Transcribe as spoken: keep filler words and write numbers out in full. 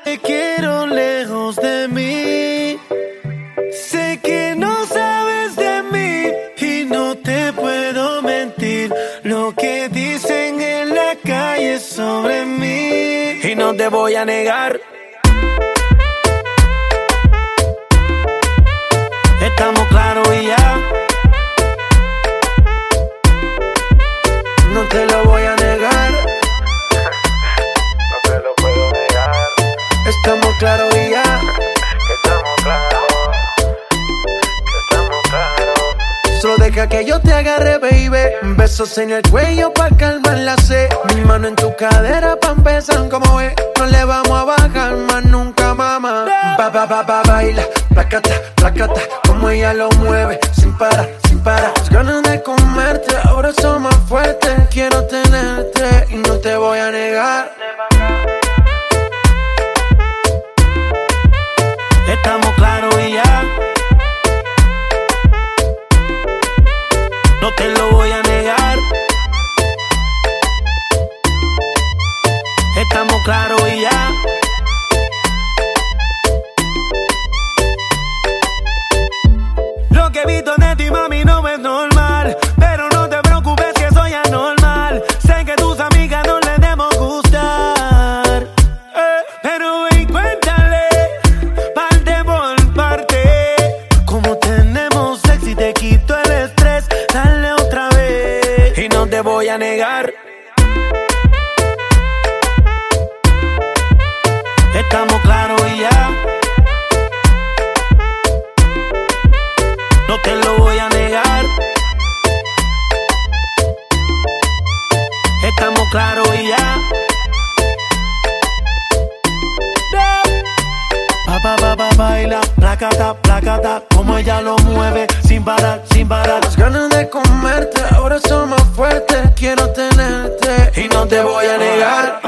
Te quiero lejos de mí. Sé que no sabes de mí y no te puedo mentir. Lo que dicen en la calle sobre mí y no te voy a negar. Estamos claros y ya. No te lo voy a negar. No te lo puedo negar. Estamos claros y ya. Estamos claros. Estamos claros. Solo deja que yo te agarre, baby. Besos en el cuello pa' calmar la sed. Mi mano en tu cadera pa' empezar, como ves. No le vamos a bajar más nunca, mamá. Ba, ba, ba, ba, baila, placata, placata. Como ella lo mueve, sin parar, sin parar. Las ganas de comerte, ahora son más fuertes. Quiero tenerte y no te voy a negar. Estamos claros y ya. No te lo voy a negar. Estamos claros y ya. Lo que he visto de ti, mami, no es normal. Pero no te preocupes que soy anormal. Sé que tus amigas no les debemos gustar, eh, pero ven, cuéntale parte por parte. Como tenemos sexy, te quito el estrés. Dale otra vez y no te voy a negar. Estamos claros y ya. No te lo voy a negar. Estamos claros y ya. Pa, pa, pa, pa, baila, placata, placata. Como ella lo mueve, sin parar, sin parar. Las ganas de comerte, ahora son más fuertes. Quiero tenerte y no te voy a negar.